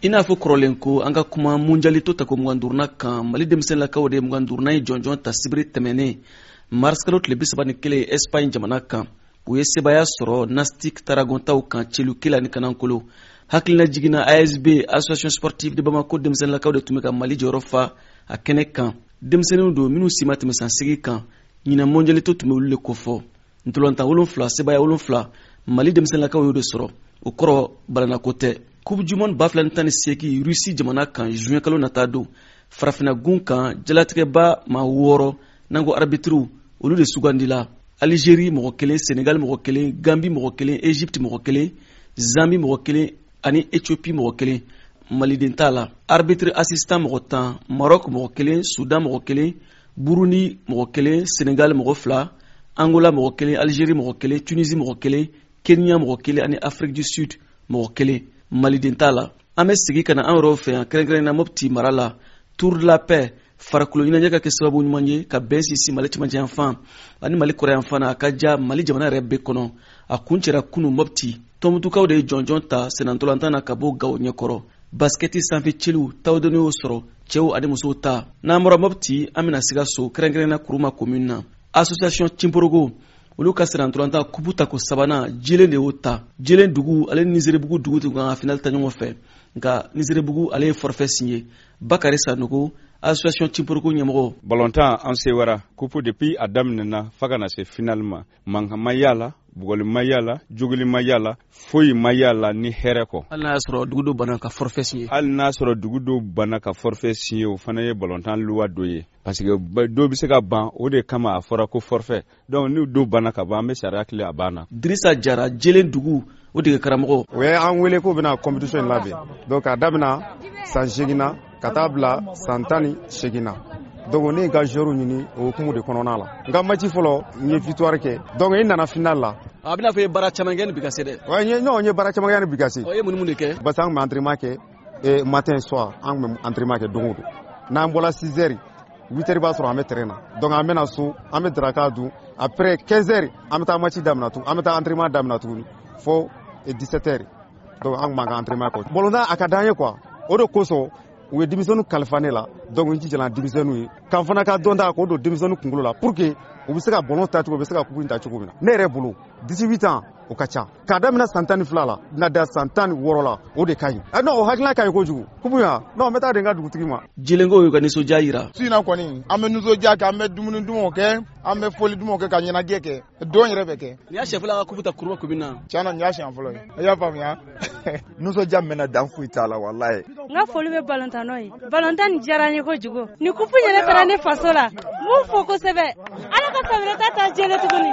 ina fo kɔrɔlen ko an ka kuma mondialito ta ko muganduruna kan mali denmisɛnninlakaw de muganduruna ye jɔnjɔn ta sibiri tɛmɛnen mars kalo tile 31 Espagne jamana kan u ye sebaya sɔrɔ Nastic Taragontaw kan celu kila ni kanankolo hakilina jiginna ASB Association Sportive de Bamako denmisɛnninlakaw de tun bɛ ka mali jɔyɔrɔ fa a kɛnɛ kan denmisɛnninw don minnu si ma tɛmɛ san 8 kan ɲina mondialito tun bɛ olu de kofɔ ntolontan 7 sebaya 7 mali denmisɛnninlakaw y'o de sɔrɔ o kɔrɔ balanako tɛ Coupe du monde 2018 Russie jamana kan juin kalo nata don farafina gun kan jalatigɛba ma 6 nango arbitre olu de sugandila Algérie mɔgɔ 1 Sénégal mɔgɔ 1 Gambie mɔgɔ 1 Égypte mɔgɔ 1 Zambie mɔgɔ 1 ani Éthiopie mɔgɔ 1 Maliden t'a la arbitre assistant mɔgɔ 10 Maroc mɔgɔ 1 Soudan mɔgɔ 1 Burundi mɔgɔ 1 Sénégal mɔgɔ 2 Angola mɔgɔ 1 Algérie mɔgɔ 1 Tunisie mɔgɔ 1 Kenya mɔgɔ 1 ani Afrique du Sud mɔgɔ 1 Maliden t'a la an bɛ sigi ka na an yɛrɛw fɛ yan kɛrɛnkɛrɛnnena Mopti mara la Tour de la Paix farikolo ɲɛnajɛ ka kɛ sababu ɲuman ye ka bɛn sinsin Mali cɛmancɛ yan fan ani Mali kɔrɔ yan fan a ka ja Mali jamana yɛrɛ bɛɛ kɔnɔ a kun cɛra kunu Mopti tɔnmutukaw de ye jɔnjɔn ta senantolantan na ka bɔ Gawo ɲɛkɔrɔ basketi sanfɛ celu tawdoni y'o sɔrɔ cɛw ani musow ta n'an bɔra Mopti an bɛna Sikaso kɛrɛnkɛrɛnnena Kuruma commune na association Cimporogo olu ka senantolantan kupu ta ko sabanan jelen de y'o ta jelen dugu ale Nizeribugu dugu tun kan ka final ta ɲɔgɔn fɛ nka Nizeribugu ale ye forfait signé Bakari Sanogo association Cimporogo ɲɛmɔgɔ ballontan an sewara kupu depuis a daminɛna fa kana se final ma mankan ma yala bugɔli ma yala jogili ma yala foyi ma yala ni hɛrɛ kɔ hali n'a y'a sɔrɔ dugu dɔ banna ka forfait signé hali n'a sɔrɔ dugu dɔ banna ka forfait signé o fana ye ballontan loi dɔ ye parce que dɔ bɛ se ka ban o de kama a fɔra ko forfait donc ni dɔ banna ka ban an bɛ sariya tile a banna Dirisa Jara jelen dugu o dege karamɔgɔ o ye an wele ko bɛna compétition in labɛn donc a daminɛ san 8 na ka taa bila san 18 na donc ne ka joueur ɲini o hukumu de kɔnɔna la n ka match fɔlɔ n ye victoire kɛ donc i nana final la a bɛna fɔ ye baara caman kɛ ni bi ka se dɛ n ye baara caman kɛ ni bi ka se ye mun de kɛ parce que an tun bɛ entraînement kɛ matin soir an tun bɛ entraînement kɛ don o don n'an bɔra 6 heures 8 heures b'a sɔrɔ an bɛ terrain na donc an bɛna so an bɛ daraka dun après 15 heures an bɛ taa match daminɛ tuguni an bɛ taa entraînement daminɛ tuguni fo 17 heures donc an tun b'an ka entraînement kɛ ballontan a ka d'an ye quoi o de kosɔn u ye denmisɛnninw kalifa ne la donc n jijala denmisɛnninw ye k'an fana ka dɔn ta k'o don denmisɛnninw kunkolo la pour que u bɛ se ka ballon ta cogo u bɛ se ka coupe ta cogo min na ne yɛrɛ bolo 18 ans o ka ca k'a daminɛ san 12 la na da san 16 la o de ka ɲi non o hakilina ka ɲi kojugu coupe ya non n bɛ taa de n ka dugutigi ma jelenko y'u ka nisɔndiya yira su in na kɔni an bɛ nisɔndiya kɛ an bɛ dumuni dumanw kɛ an bɛ foli dumanw kɛ ka ɲɛnajɛ kɛ don yɛrɛ bɛ kɛ ni y'a siɲɛ fɔlɔ ka coupe ta Kuruma commune na tiɲɛ na nin y'a siɲɛ fɔlɔ ye i y'a faamuya nisɔndiya mɛnna dan foyi t'a la walayi n ka foli bɛ ballontannaw ye ballontan nin diyara n ye kojugu ni coupe yɛrɛ taara ne faso la m'u fo kosɛbɛ ala ka sabalita ta jele tuguni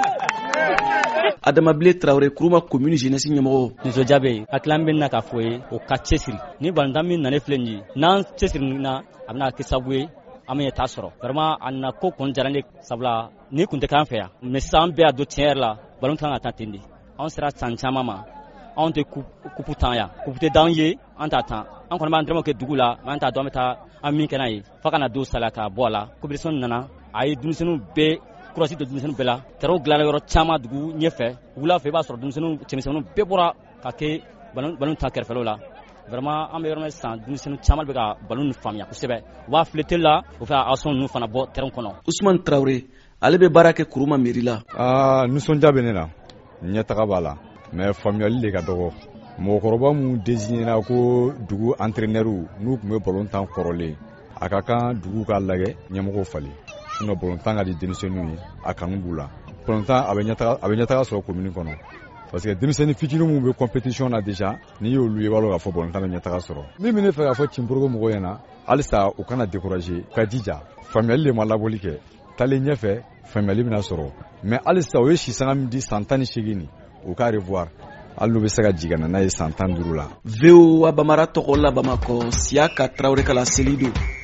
Adamabile Traoré Kuruma commune jeunesse ɲɛmɔgɔ nisɔndiya bɛ yen hakili an bɛ na k'a fɔ ye o ka cɛsiri ni ballontan min nalen filɛ nin ye n'an cɛsiri na a bɛna kɛ sababu ye an bɛ taa sɔrɔ vraiment a na ko kɔni diyara ne sabula ni kun tɛ k'an fɛ yan mais sisan an bɛɛ y'a dɔn tiɲɛ yɛrɛ la ballon kan ka taa ten de anw sera san caman ma anw tɛ coupe tan yan coupe tɛ d'anw ye an t'a tan an kɔni b'an dɛmɛ kɛ dugu la mais an t'a dɔn an bɛ taa an min kɛ n'a ye fo ka na don sala ka bɔ a la compétition nana a ye denmisɛnninw bɛɛ kurasi don denmisɛnninw bɛɛ la terrain dilanna yɔrɔ caman dugu ɲɛfɛ wula fɛ i b'a sɔrɔ cɛmisɛnninw bɛɛ bɔra ka kɛ ballon ta kɛrɛfɛlaw la vraiment an bɛ yɔrɔ min sisan denmisɛnninw caman bɛ ka ballon nin faamuya kosɛbɛ u b'a filɛ tele la u fɛ action ninnu fana bɔ terrain kɔnɔ Ousmane Traoré ale bɛ baara kɛ Kuruma mairie la nisɔndiya bɛ ne la ɲɛtaga b'a la mais faamuyali de ka dɔgɔ mɔgɔkɔrɔba minnu désignéra ko dugu entraîneurs n'u tun bɛ ballontan kɔrɔlen a ka kan dugu k'a lajɛ ɲɛmɔgɔw falen sinon ballontan ka di denmisɛnninw ye a kanu b'u la ballontan a bɛ ɲɛtaga sɔrɔ commune kɔnɔ parce que denmisɛnnin fitinin minnu bɛ compétition na déjà n'i y'olu ye i b'a dɔn k'a fɔ ballontan bɛ ɲɛtaga sɔrɔ min bɛ ne fɛ k'a fɔ Cimporogo mɔgɔw ɲɛna halisa u kana décourager u ka jija faamuyali de ma labɔli kɛ taalen ɲɛfɛ faamuyali bɛna sɔrɔ mais halisa o ye sisanga min di san 18 u ka revoir hali n'u bɛ se ka jigin n'a ye san 15 la. VOA Bamara tɔgɔ la Bamakɔ Siaka Traoré kala Selido.